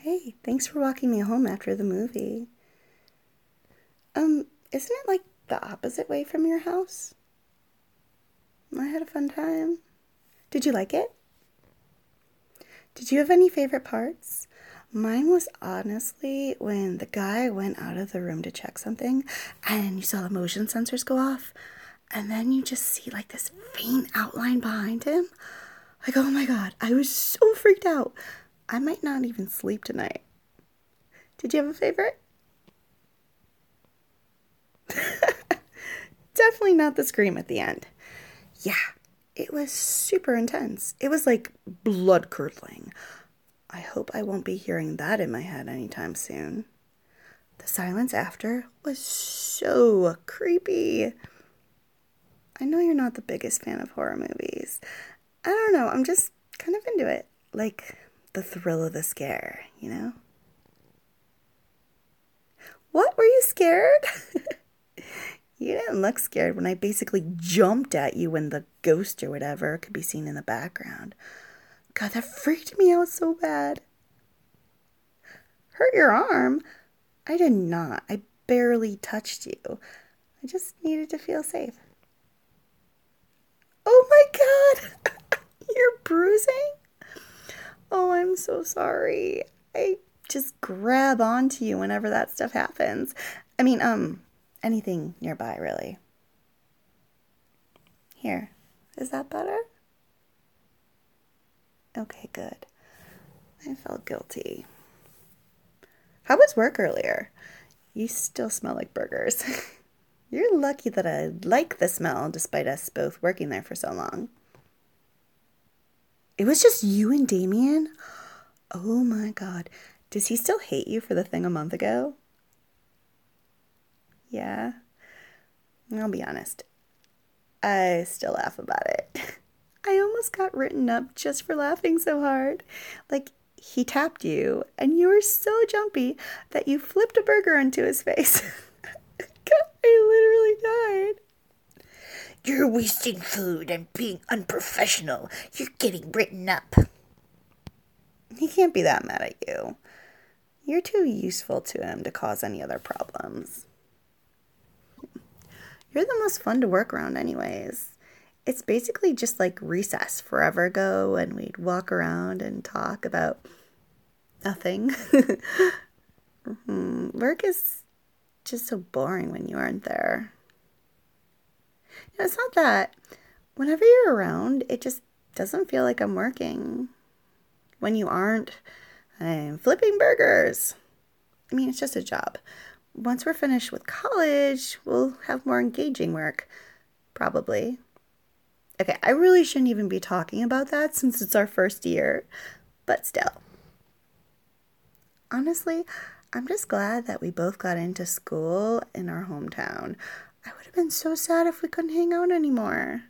Hey, thanks for walking me home after the movie. Isn't it like the opposite way from your house? I had a fun time. Did you like it? Did you have any favorite parts? Mine was honestly when the guy went out of the room to check something and you saw the motion sensors go off, and then you just see like this faint outline behind him. Like, oh my god, I was so freaked out. I might not even sleep tonight. Did you have a favorite? Definitely not the scream at the end. Yeah, it was super intense. It was like blood curdling. I hope I won't be hearing that in my head anytime soon. The silence after was so creepy. I know you're not the biggest fan of horror movies. I don't know, I'm just kind of into it. Like the thrill of the scare, you know? What? Were you scared? You didn't look scared when I basically jumped at you when the ghost or whatever could be seen in the background. God, that freaked me out so bad. Hurt your arm? I did not. I barely touched you. I just needed to feel safe. Oh my god! You're bruising? Oh, I'm so sorry. I just grab onto you whenever that stuff happens. I mean, anything nearby, really. Here. Is that better? Okay, good. I felt guilty. How was work earlier? You still smell like burgers. You're lucky that I like the smell despite us both working there for so long. It was just you and Damien? Oh my god. Does he still hate you for the thing a month ago? Yeah. I'll be honest. I still laugh about it. I almost got written up just for laughing so hard. Like, he tapped you, and you were so jumpy that you flipped a burger into his face. God, I literally died. You're wasting food and being unprofessional. You're getting written up. He can't be that mad at you. You're too useful to him to cause any other problems. You're the most fun to work around anyways. It's basically just like recess forever ago, and we'd walk around and talk about nothing. Work is just so boring when you aren't there. It's not that. Whenever you're around, it just doesn't feel like I'm working. When you aren't, I'm flipping burgers. I mean, it's just a job. Once we're finished with college, we'll have more engaging work. Probably. Okay, I really shouldn't even be talking about that since it's our first year. But still. Honestly, I'm just glad that we both got into school in our hometown. I would have been so sad if we couldn't hang out anymore.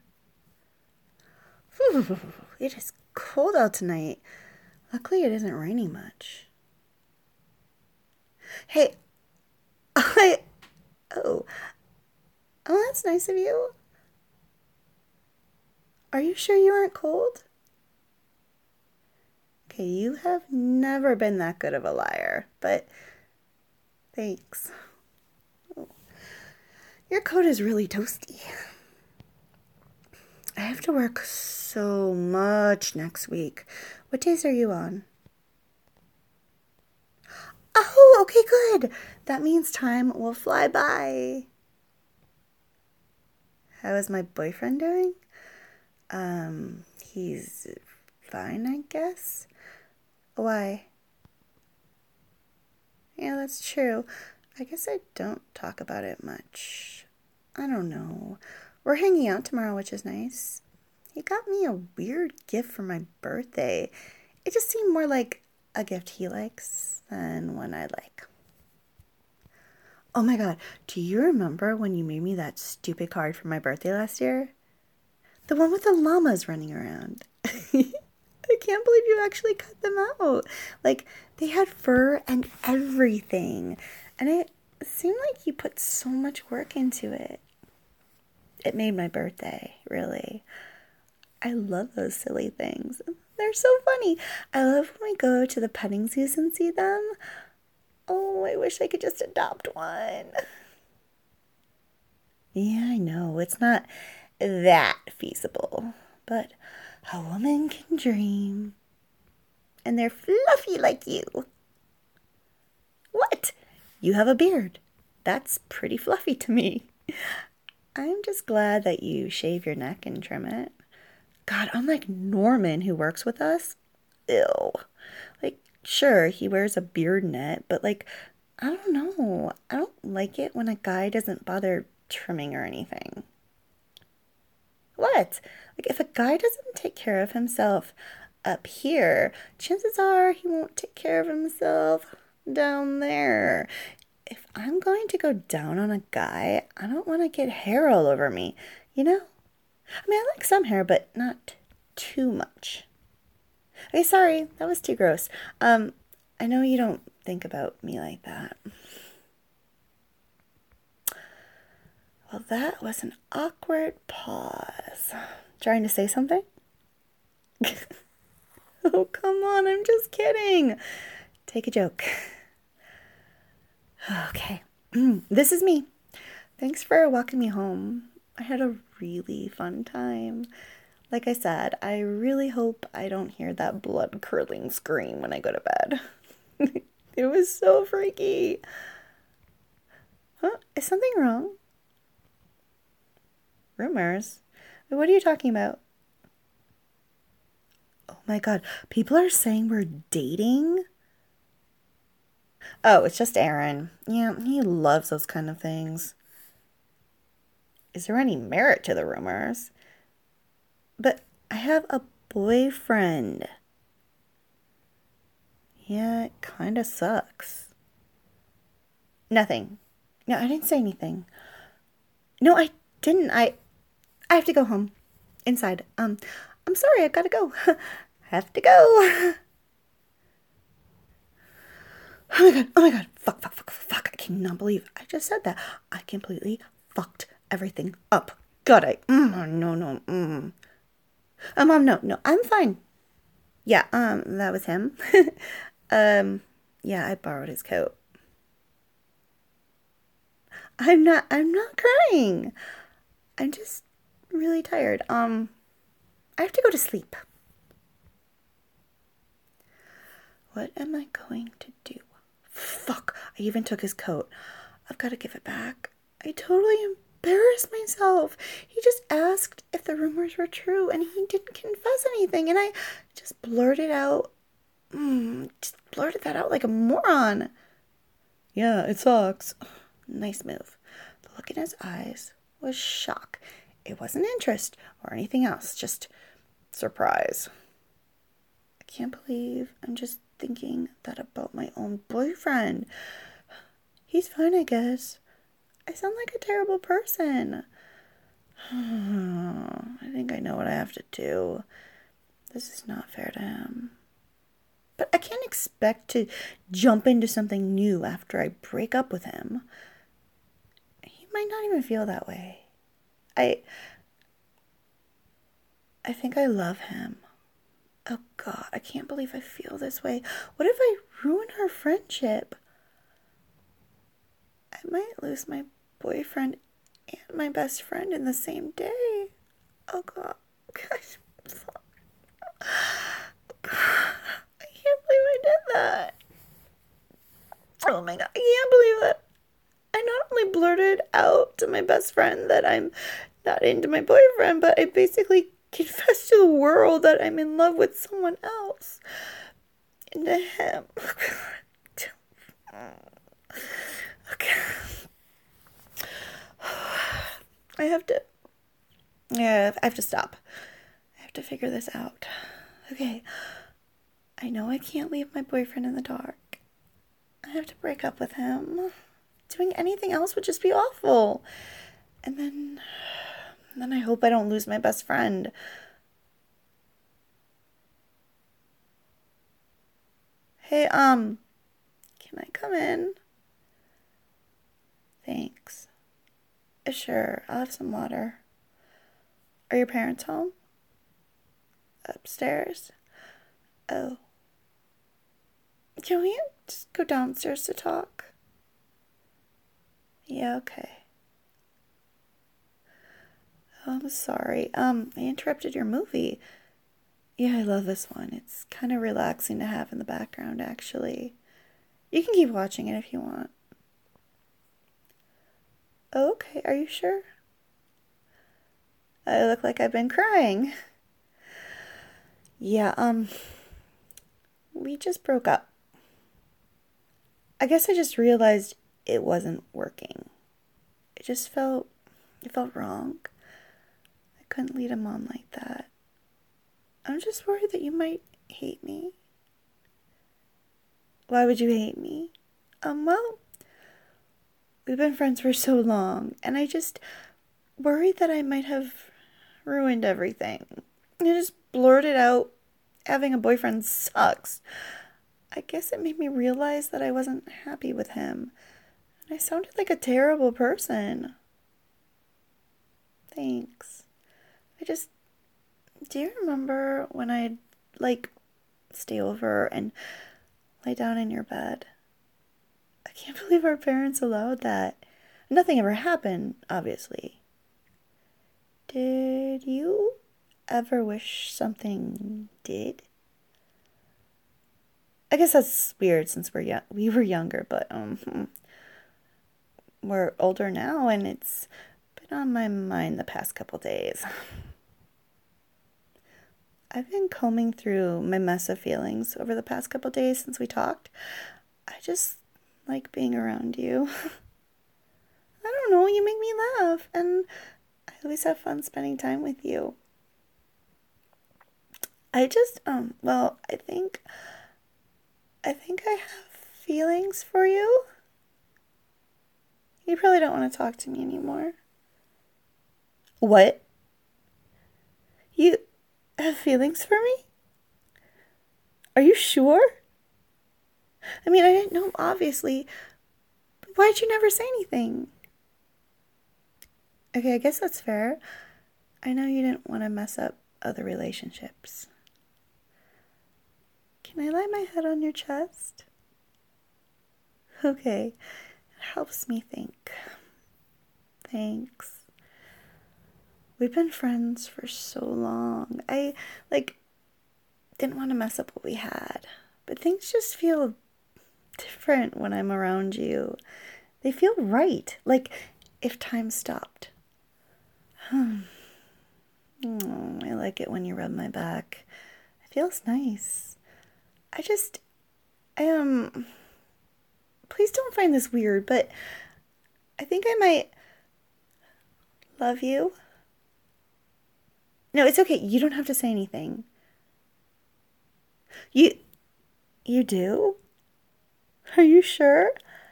Whew, it is cold out tonight. Luckily, it isn't raining much. Hey, I. Oh. Oh, that's nice of you. Are you sure you aren't cold? Okay, you have never been that good of a liar, but thanks. Oh, your coat is really toasty. I have to work so much next week. What days are you on? Oh, okay, good. That means time will fly by. How is my boyfriend doing? He's fine, I guess. Why? Yeah, that's true. I guess I don't talk about it much. I don't know. We're hanging out tomorrow, which is nice. He got me a weird gift for my birthday. It just seemed more like a gift he likes than one I like. Oh my god, do you remember when you made me that stupid card for my birthday last year? The one with the llamas running around. I can't believe you actually cut them out. Like, they had fur and everything. And it seemed like you put so much work into it. It made my birthday, really. I love those silly things. They're so funny. I love when we go to the petting zoos and see them. Oh, I wish I could just adopt one. Yeah, I know. It's not that feasible. But a woman can dream. And they're fluffy like you. What? You have a beard. That's pretty fluffy to me. I'm just glad that you shave your neck and trim it. God, unlike Norman who works with us, ew. Like, sure, he wears a beard net, but like, I don't know. I don't like it when a guy doesn't bother trimming or anything. What? Like, if a guy doesn't take care of himself up here, chances are he won't take care of himself down there. If I'm going to go down on a guy, I don't want to get hair all over me, you know? I mean, I like some hair, but not too much. Okay, sorry, that was too gross. I know you don't think about me like that. Well, that was an awkward pause. Trying to say something? Oh, come on, I'm just kidding. Take a joke. Okay, this is me. Thanks for walking me home. I had a really fun time. Like I said, I really hope I don't hear that blood-curdling scream when I go to bed. It was so freaky. Huh? Is something wrong? Rumors? What are you talking about? Oh my God, people are saying we're dating? Oh, it's just Aaron. Yeah, he loves those kind of things. Is there any merit to the rumors? But I have a boyfriend. Yeah, it kinda sucks. Nothing. No, I didn't say anything. No, I didn't. I have to go home. Inside. I'm sorry, I've gotta go. Have to go. Oh my god. Fuck. I cannot believe I just said that. I completely fucked everything up. God, no. No, I'm fine. Yeah, that was him. Yeah, I borrowed his coat. I'm not crying. I'm just really tired. I have to go to sleep. What am I going to do? Fuck, I even took his coat. I've got to give it back. I totally embarrassed myself. He just asked if the rumors were true and he didn't confess anything. And I just blurted out, just blurted that out like a moron. Yeah, it sucks. Nice move. The look in his eyes was shock. It wasn't interest or anything else, just surprise. I can't believe I'm just thinking that about my own boyfriend. He's fine, I guess. I sound like a terrible person. I think I know what I have to do. This is not fair to him. But I can't expect to jump into something new after I break up with him. He might not even feel that way. I think I love him. Oh God, I can't believe I feel this way. What if I ruin our friendship? I might lose my boyfriend and my best friend in the same day. Oh God. Gosh. I can't believe I did that. Oh my God. I can't believe that. I not only blurted out to my best friend that I'm not into my boyfriend, but I basically confessed to the world that I'm in love with someone else. Into him. Okay. I have to stop. I have to figure this out. Okay. I know I can't leave my boyfriend in the dark. I have to break up with him. Doing anything else would just be awful. And then I hope I don't lose my best friend. Hey, can I come in? Thanks. Sure, I'll have some water. Are your parents home? Upstairs? Oh. Can we just go downstairs to talk? Yeah, okay. Oh, I'm sorry. I interrupted your movie. Yeah, I love this one. It's kind of relaxing to have in the background, actually. You can keep watching it if you want. Oh, okay, are you sure? I look like I've been crying. Yeah, we just broke up. I guess I just realized it wasn't working. It felt wrong. I couldn't lead him on like that. I'm just worried that you might hate me. Why would you hate me? Well, we've been friends for so long, and I just worried that I might have ruined everything. I just blurted out, having a boyfriend sucks. I guess it made me realize that I wasn't happy with him. And I sounded like a terrible person. Thanks. Do you remember when I'd, stay over and lay down in your bed? I can't believe our parents allowed that. Nothing ever happened, obviously. Did you ever wish something did? I guess that's weird since we were younger, but we're older now and it's been on my mind the past couple days. I've been combing through my mess of feelings over the past couple days since we talked. I just like being around you. I don't know, you make me laugh, and I always have fun spending time with you. I just, well, I think I have feelings for you. You probably don't want to talk to me anymore. What? You have feelings for me? Are you sure? I mean, I didn't know, obviously. Why'd you never say anything? Okay, I guess that's fair. I know you didn't want to mess up other relationships. Can I lay my head on your chest? Okay, it helps me think. Thanks. We've been friends for so long. I, didn't want to mess up what we had. But things just feel different when I'm around you. They feel right, like if time stopped. Oh, I like it when you rub my back. It feels nice. I just, please don't find this weird, but I think I might love you. No, it's okay. You don't have to say anything. You do? Are you sure?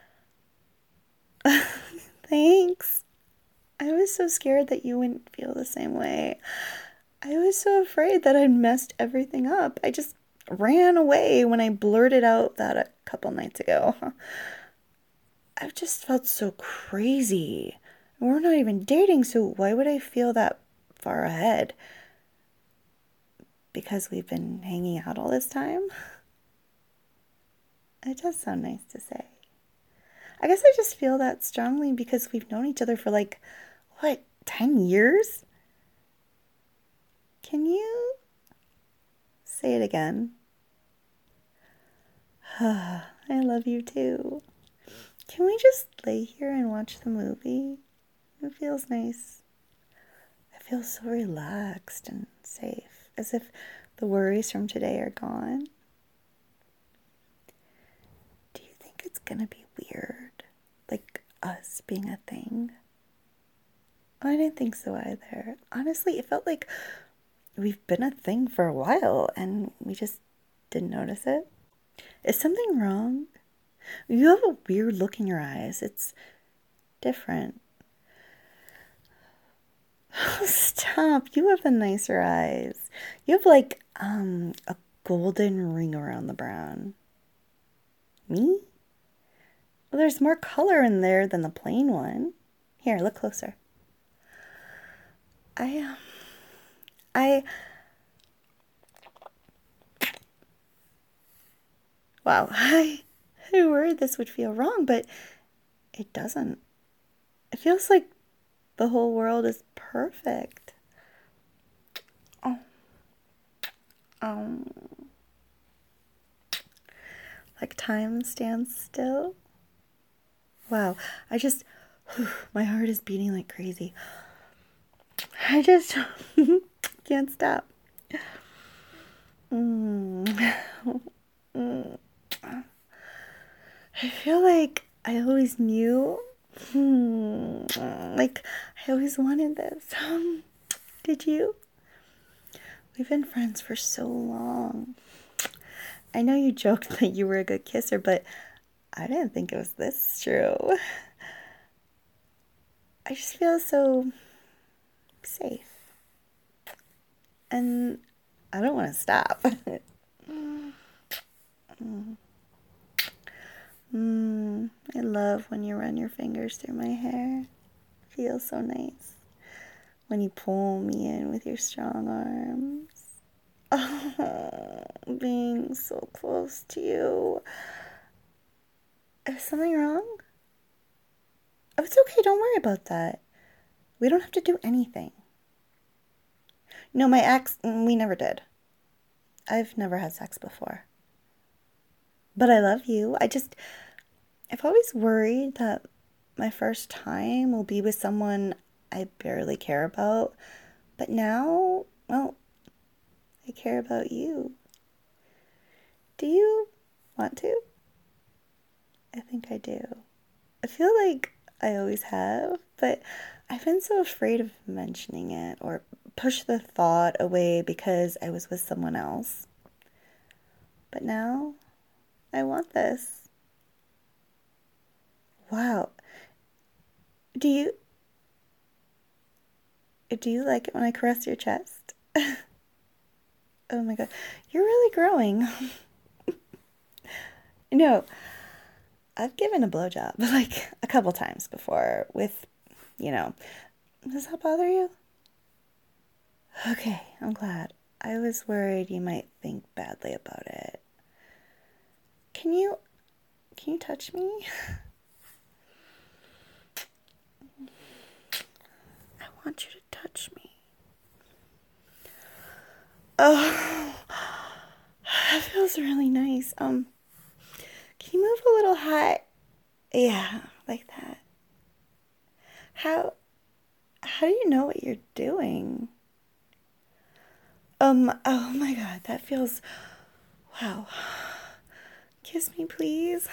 Thanks. I was so scared that you wouldn't feel the same way. I was so afraid that I'd messed everything up. I just ran away when I blurted out that a couple nights ago. I've just felt so crazy. We're not even dating, so why would I feel that far ahead? Because we've been hanging out all this time? It does sound nice to say. I guess I just feel that strongly because we've known each other for 10 years? Can you say it again? I love you too. Can we just lay here and watch the movie? It feels nice. I feel so relaxed and safe, as if the worries from today are gone. Do you think it's gonna be weird? Like us being a thing? I didn't think so either. Honestly, it felt like we've been a thing for a while and we just didn't notice it. Is something wrong? You have a weird look in your eyes. It's different. Stop. You have the nicer eyes. You have a golden ring around the brown. Me? Well, there's more color in there than the plain one. Here, look closer. I Wow, I worried this would feel wrong, but it doesn't. It feels like the whole world is perfect. Oh, um, like time stands still. Wow, my heart is beating like crazy. I just can't stop. Mm. Mm. I feel like I always knew. Like, I always wanted this. Did you? We've been friends for so long. I know you joked that you were a good kisser, but I didn't think it was this true. I just feel so safe. And I don't want to stop. I love when you run your fingers through my hair. It feels so nice. When you pull me in with your strong arms. Oh, being so close to you. Is something wrong? Oh, it's okay. Don't worry about that. We don't have to do anything. No, my ex, we never did. I've never had sex before. But I love you. I've always worried that my first time will be with someone I barely care about. But now, well, I care about you. Do you want to? I think I do. I feel like I always have, but I've been so afraid of mentioning it or push the thought away because I was with someone else. But now, I want this. Wow. Do you do you like it when I caress your chest? Oh my god. You're really growing. No, I've given a blowjob like a couple times before with, you know, does that bother you? Okay, I'm glad. I was worried you might think badly about it. Can you touch me? I want you to touch me. Oh, that feels really nice. Can you move a little high? Yeah, like that. How do you know what you're doing? Oh my god, that feels wow. Kiss me, please.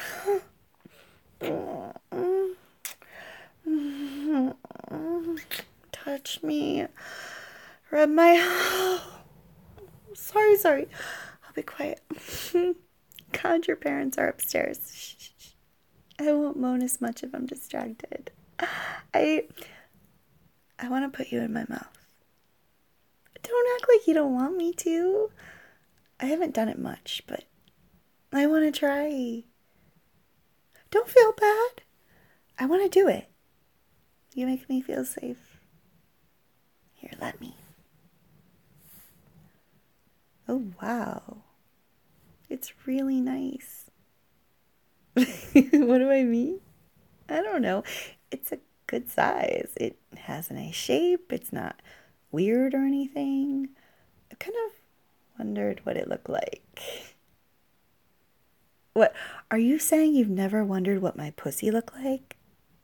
Touch me. Rub my. Sorry. I'll be quiet. God, your parents are upstairs. Shh. I won't moan as much if I'm distracted. I I want to put you in my mouth. Don't act like you don't want me to. I haven't done it much, but I want to try. Don't feel bad. I want to do it. You make me feel safe. Here, let me. Oh, wow. It's really nice. What do I mean? I don't know. It's a good size. It has a nice shape. It's not weird or anything. I kind of wondered what it looked like. What? Are you saying you've never wondered what my pussy looked like?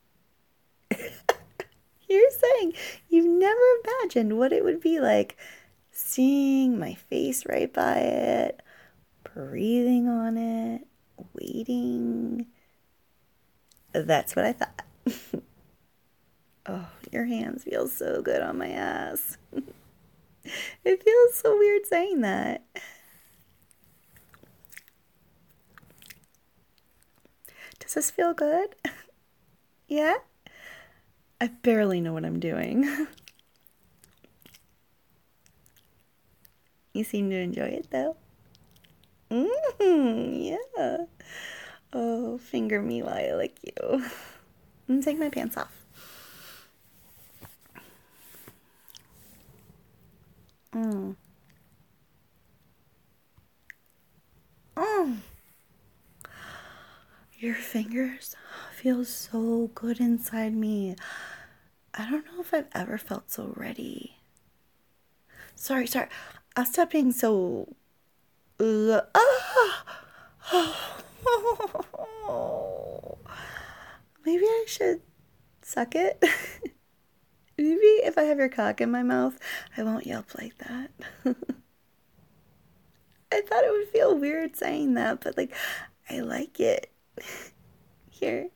You're saying you've never imagined what it would be like seeing my face right by it, breathing on it, waiting. That's what I thought. Oh, your hands feel so good on my ass. It feels so weird saying that. Does this feel good? Yeah? I barely know what I'm doing. You seem to enjoy it though. Yeah. Oh, finger me while I lick you. I'm take my pants off. Mm. Oh. Your fingers feel so good inside me. I don't know if I've ever felt so ready. Sorry. I'll stop being so... Maybe I should suck it. Maybe if I have your cock in my mouth, I won't yelp like that. I thought it would feel weird saying that, but like, I like it. Here.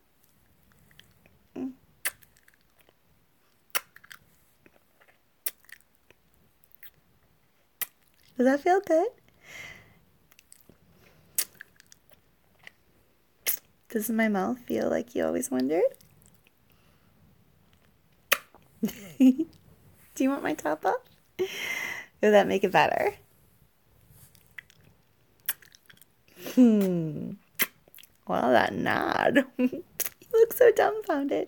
Does that feel good? Does my mouth feel like you always wondered? Do you want my top off? Would that make it better? Well, that nod. You look so dumbfounded.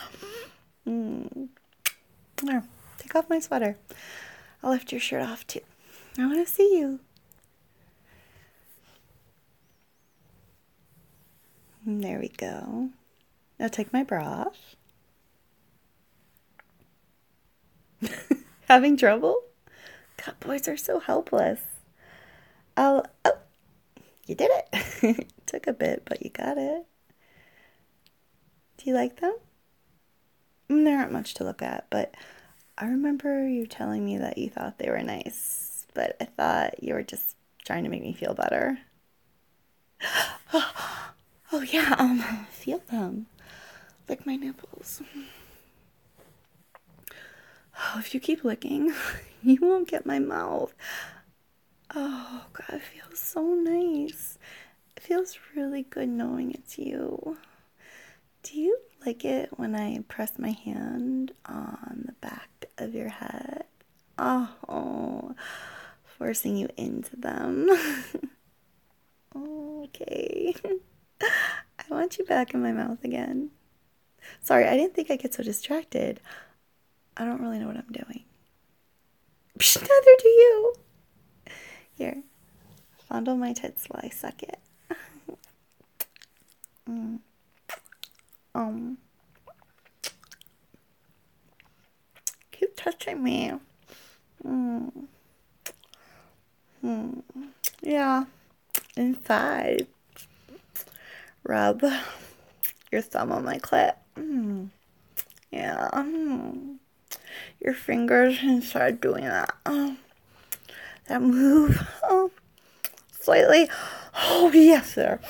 There, take off my sweater. I'll lift your shirt off too. I want to see you. There we go. Now take my bra off. Having trouble? God, boys are so helpless. Oh, you did it. Took a bit, but you got it. Do you like them? There aren't much to look at, but I remember you telling me that you thought they were nice, but I thought you were just trying to make me feel better. Oh yeah, feel them. Lick my nipples. Oh, if you keep licking, you won't get my mouth. Oh, God, it feels so nice. It feels really good knowing it's you. Do you like it when I press my hand on the back of your head? Oh, forcing you into them. Okay. I want you back in my mouth again. Sorry, I didn't think I'd get so distracted. I don't really know what I'm doing. Neither do you. Here, fondle my tits while I suck it. Keep touching me. Yeah, inside. Rub your thumb on my clit. Yeah. Your fingers inside doing that. That move. Slightly. Oh, yes, there.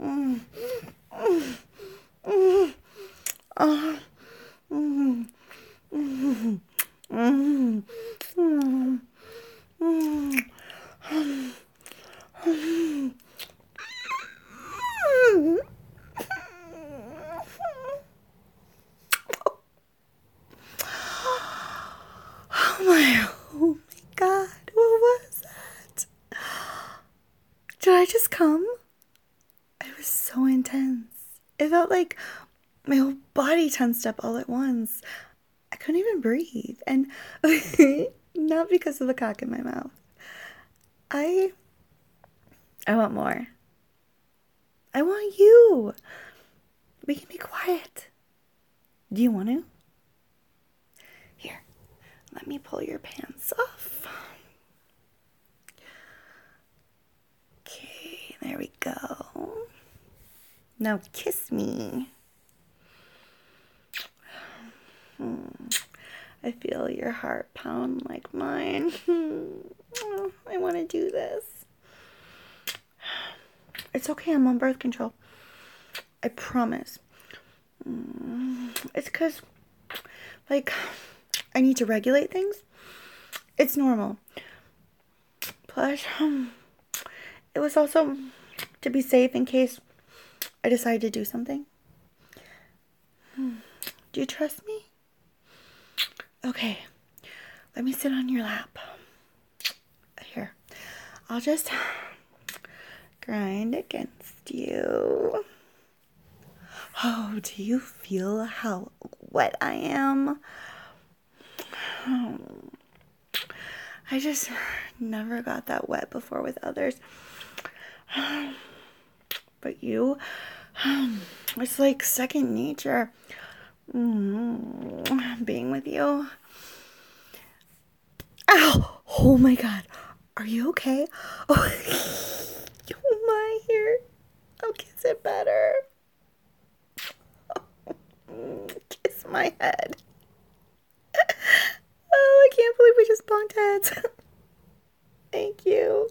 Oh my God, what was that? Did I just come? It was so intense. It felt like my whole body tensed up all at once. I couldn't even breathe. And not because of the cock in my mouth. I want more. I want you. We can be quiet. Do you want to? Here, let me pull your pants off. Okay, there we go. Now kiss me. I feel your heart pound like mine. Oh, I want to do this. It's okay, I'm on birth control. I promise. It's because, like, I need to regulate things. It's normal. Plus, it was also to be safe in case I decide to do something. Do you trust me? Okay, let me sit on your lap. Here, I'll just grind against you. Oh, do you feel how wet I am? Oh, I just never got that wet before with others. But you It's like second nature being with you. Ow! Oh my god. Are you okay? Oh my, here. I'll kiss it better. Kiss my head. Oh, I can't believe we just bumped heads. Thank you.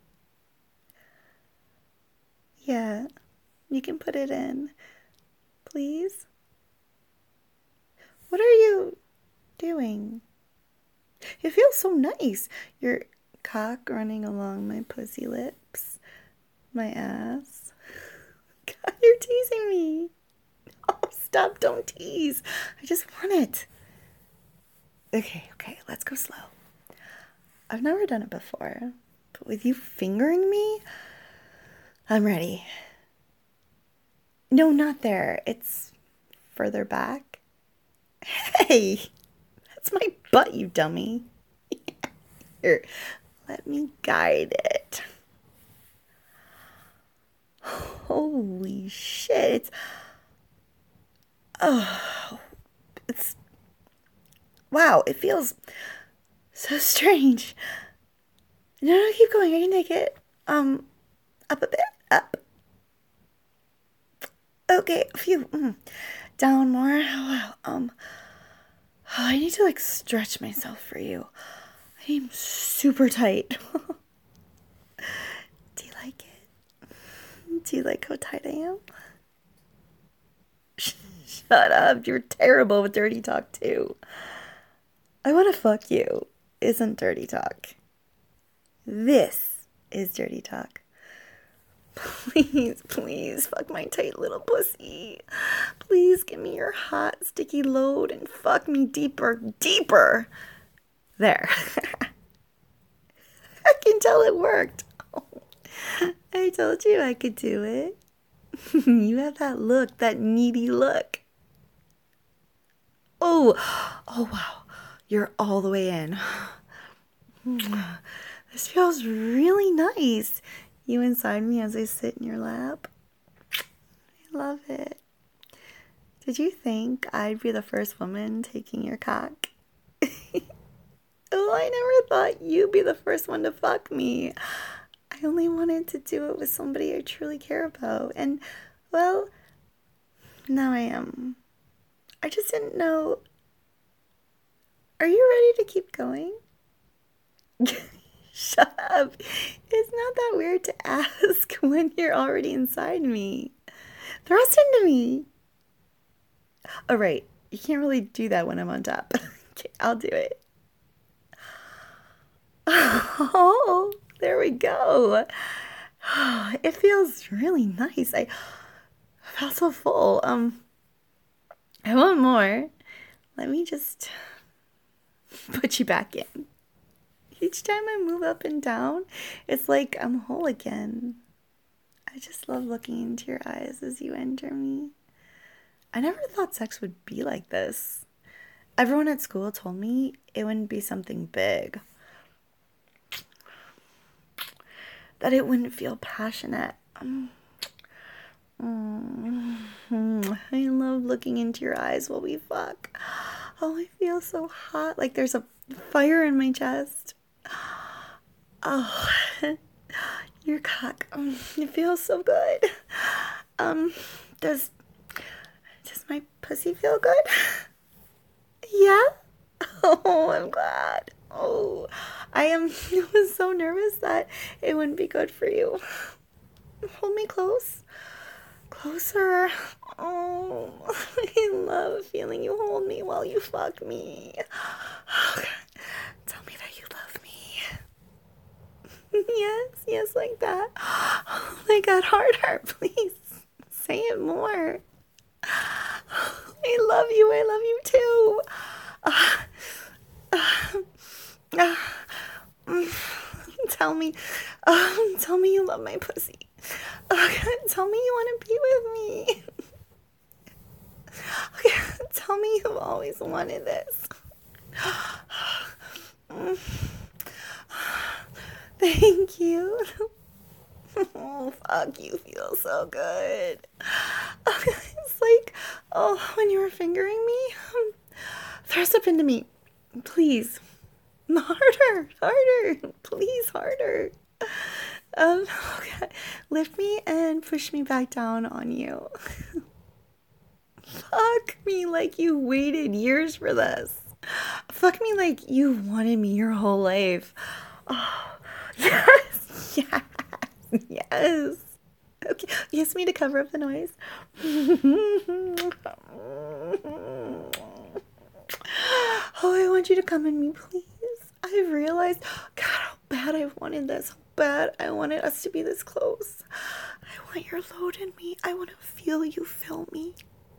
Yeah, you can put it in. Please? What are you doing? It feels so nice. Your cock running along my pussy lips. My ass. God, you're teasing me. Oh, stop, don't tease. I just want it. Okay, let's go slow. I've never done it before, but with you fingering me, I'm ready. No, not there. It's further back. Hey, that's my butt, you dummy. Here, let me guide it. Holy shit. It's wow, it feels so strange. No, keep going. I can take it. Up a bit. Up. Okay, phew. Down more. Oh, wow. I need to like stretch myself for you. I'm super tight. Do you like it? Do you like how tight I am? Shut up. You're terrible with dirty talk too. I want to fuck you isn't dirty talk. This is dirty talk. Please, fuck my tight little pussy. Please give me your hot, sticky load and fuck me deeper. There. I can tell it worked. Oh, I told you I could do it. You have that look, that needy look. Oh, wow. You're all the way in. This feels really nice. You inside me as I sit in your lap. I love it. Did you think I'd be the first woman taking your cock? Oh, I never thought you'd be the first one to fuck me. I only wanted to do it with somebody I truly care about. And, well, now I am. I just didn't know. Are you ready to keep going? Shut up. It's not that weird to ask when you're already inside me. Thrust into me. Oh, right. You can't really do that when I'm on top. Okay, I'll do it. Oh, there we go. It feels really nice. I felt so full. I want more. Let me just put you back in. Each time I move up and down, it's like I'm whole again. I just love looking into your eyes as you enter me. I never thought sex would be like this. Everyone at school told me it wouldn't be something big. That it wouldn't feel passionate. I love looking into your eyes while we fuck. Oh, I feel so hot, like there's a fire in my chest. Oh, your cock. It feels so good. Does my pussy feel good? Yeah? Oh, I'm glad. Oh, I was so nervous that it wouldn't be good for you. Hold me close. Closer. Oh, I love feeling you hold me while you fuck me. Oh, God. Tell me that you love me. Yes, like that. Oh my God, harder, please. Say it more. I love you too. Tell me you love my pussy. Okay, tell me you want to be with me. Okay, tell me you've always wanted this. Thank you. Oh, fuck, you feel so good. Oh, when you were fingering me, thrust up into me, please. Harder, harder, please, harder. Okay. Lift me and push me back down on you. Fuck me like you waited years for this. Fuck me like you wanted me your whole life. Oh, yes, yes, yes. Okay, kiss me to cover up the noise. Oh, I want you to come in me, please. I've realized, God, how bad I wanted this. How bad I wanted us to be this close. I want your load in me. I want to feel you fill me.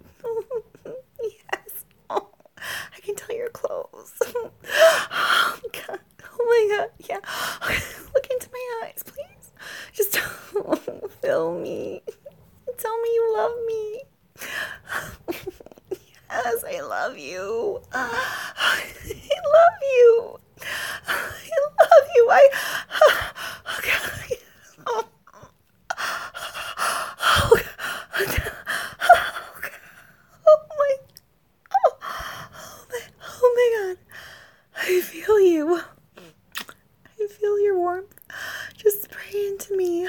Yes. Oh, I can tell your clothes. Oh, God. Oh, my God. Yeah. Look into my eyes, please. Just fill me. Tell me you love me. Yes, I love you. I love you. I love you. Oh, God. Oh, oh, God. Oh, my. Oh, my God. I feel you. I feel your warmth. Just spray into me.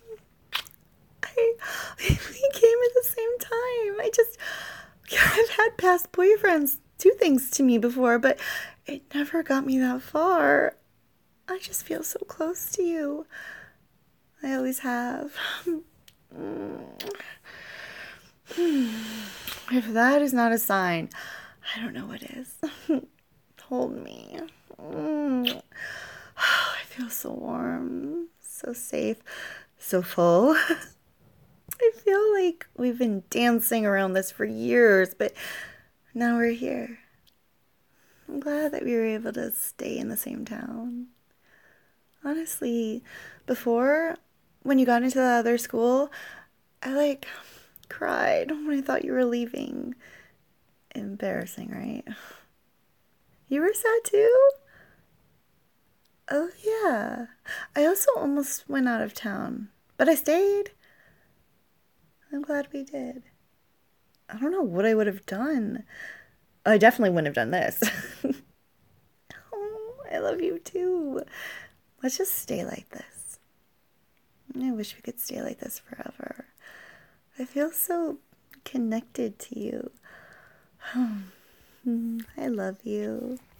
We came at the same time. I've had past boyfriends do things to me before, but it never got me that far. I just feel so close to you. I always have. If that is not a sign, I don't know what is. Hold me. I feel so warm, so safe, so full. I feel like we've been dancing around this for years, but now we're here. I'm glad that we were able to stay in the same town. Honestly, before, when you got into the other school, I cried when I thought you were leaving. Embarrassing, right? You were sad too? Oh, yeah. I also almost went out of town, but I stayed. I'm glad we did. I don't know what I would have done. I definitely wouldn't have done this. Oh, I love you too. Let's just stay like this. I wish we could stay like this forever. I feel so connected to you. I love you.